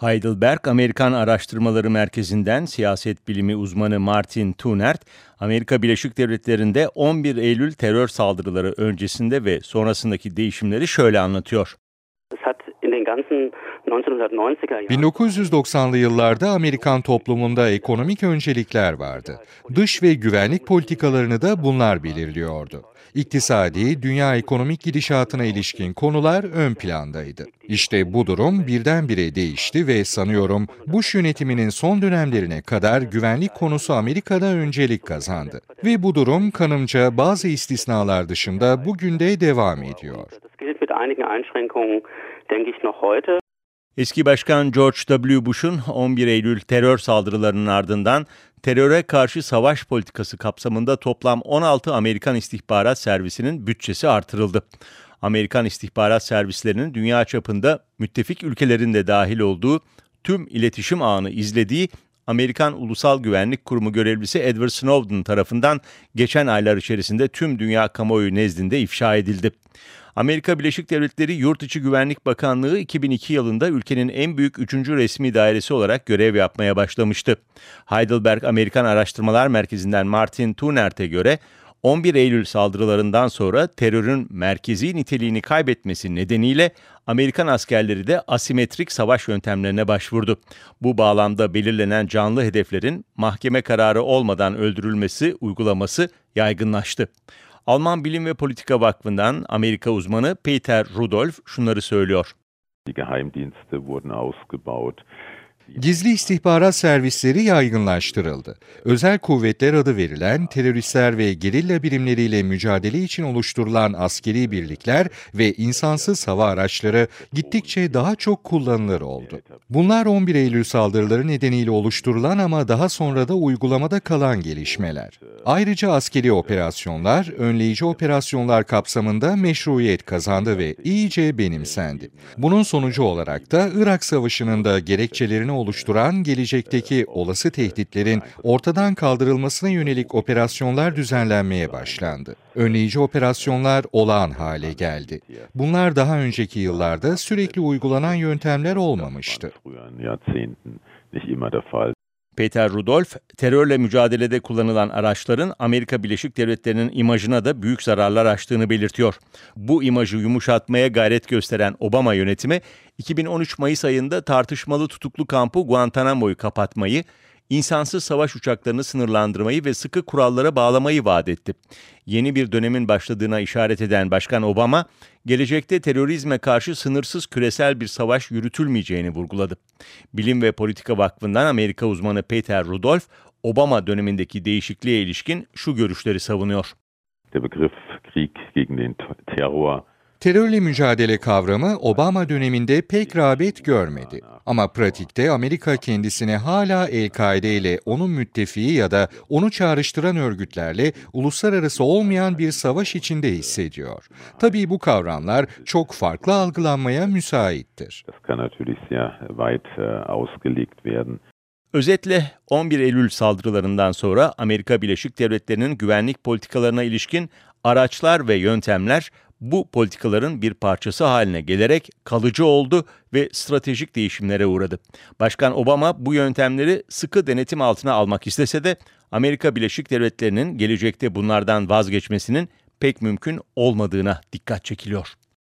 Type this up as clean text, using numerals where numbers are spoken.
Heidelberg Amerikan Araştırmaları Merkezi'nden siyaset bilimi uzmanı Martin Thunert, Amerika Birleşik Devletleri'nde 11 Eylül terör saldırıları öncesinde ve sonrasındaki değişimleri şöyle anlatıyor. 1990'lı yıllarda Amerikan toplumunda ekonomik öncelikler vardı. Dış ve güvenlik politikalarını da bunlar belirliyordu. İktisadi, dünya ekonomik gidişatına ilişkin konular ön plandaydı. İşte bu durum birdenbire değişti ve sanıyorum Bush yönetiminin son dönemlerine kadar güvenlik konusu Amerika'da öncelik kazandı. Ve bu durum kanımca bazı istisnalar dışında bugün de devam ediyor. Eski Başkan George W. Bush'un 11 Eylül terör saldırılarının ardından teröre karşı savaş politikası kapsamında toplam 16 Amerikan İstihbarat Servisi'nin bütçesi artırıldı. Amerikan istihbarat servislerinin dünya çapında müttefik ülkelerin de dahil olduğu tüm iletişim ağını izlediği Amerikan Ulusal Güvenlik Kurumu görevlisi Edward Snowden tarafından geçen aylar içerisinde tüm dünya kamuoyu nezdinde ifşa edildi. Amerika Birleşik Devletleri Yurtdışı Güvenlik Bakanlığı 2002 yılında ülkenin en büyük 3. resmi dairesi olarak görev yapmaya başlamıştı. Heidelberg Amerikan Araştırmalar Merkezi'nden Martin Thunert'e göre 11 Eylül saldırılarından sonra terörün merkezi niteliğini kaybetmesi nedeniyle Amerikan askerleri de asimetrik savaş yöntemlerine başvurdu. Bu bağlamda belirlenen canlı hedeflerin mahkeme kararı olmadan öldürülmesi uygulaması yaygınlaştı. Alman Bilim ve Politika Vakfı'ndan Amerika uzmanı Peter Rudolph şunları söylüyor. Gizli istihbarat servisleri yaygınlaştırıldı. Özel kuvvetler adı verilen teröristler ve gerilla birimleriyle mücadele için oluşturulan askeri birlikler ve insansız hava araçları gittikçe daha çok kullanılır oldu. Bunlar 11 Eylül saldırıları nedeniyle oluşturulan ama daha sonra da uygulamada kalan gelişmeler. Ayrıca askeri operasyonlar, önleyici operasyonlar kapsamında meşruiyet kazandı ve iyice benimsendi. Bunun sonucu olarak da Irak Savaşı'nın da gerekçelerini oluşturan gelecekteki olası tehditlerin ortadan kaldırılmasına yönelik operasyonlar düzenlenmeye başlandı. Önleyici operasyonlar olağan hale geldi. Bunlar daha önceki yıllarda sürekli uygulanan yöntemler olmamıştı. Peter Rudolph, terörle mücadelede kullanılan araçların Amerika Birleşik Devletleri'nin imajına da büyük zararlar açtığını belirtiyor. Bu imajı yumuşatmaya gayret gösteren Obama yönetimi, 2013 Mayıs ayında tartışmalı tutuklu kampı Guantanamo'yu kapatmayı, insansız savaş uçaklarını sınırlandırmayı ve sıkı kurallara bağlamayı vaat etti. Yeni bir dönemin başladığına işaret eden Başkan Obama, gelecekte terörizme karşı sınırsız küresel bir savaş yürütülmeyeceğini vurguladı. Bilim ve Politika Vakfı'ndan Amerika uzmanı Peter Rudolph, Obama dönemindeki değişikliğe ilişkin şu görüşleri savunuyor. Terörle mücadele kavramı Obama döneminde pek rağbet görmedi. Ama pratikte Amerika kendisine hala El-Kaide ile onun müttefiği ya da onu çağrıştıran örgütlerle uluslararası olmayan bir savaş içinde hissediyor. Tabii bu kavramlar çok farklı algılanmaya müsaittir. Özetle 11 Eylül saldırılarından sonra Amerika Birleşik Devletleri'nin güvenlik politikalarına ilişkin araçlar ve yöntemler bu politikaların bir parçası haline gelerek kalıcı oldu ve stratejik değişimlere uğradı. Başkan Obama bu yöntemleri sıkı denetim altına almak istese de Amerika Birleşik Devletleri'nin gelecekte bunlardan vazgeçmesinin pek mümkün olmadığına dikkat çekiliyor.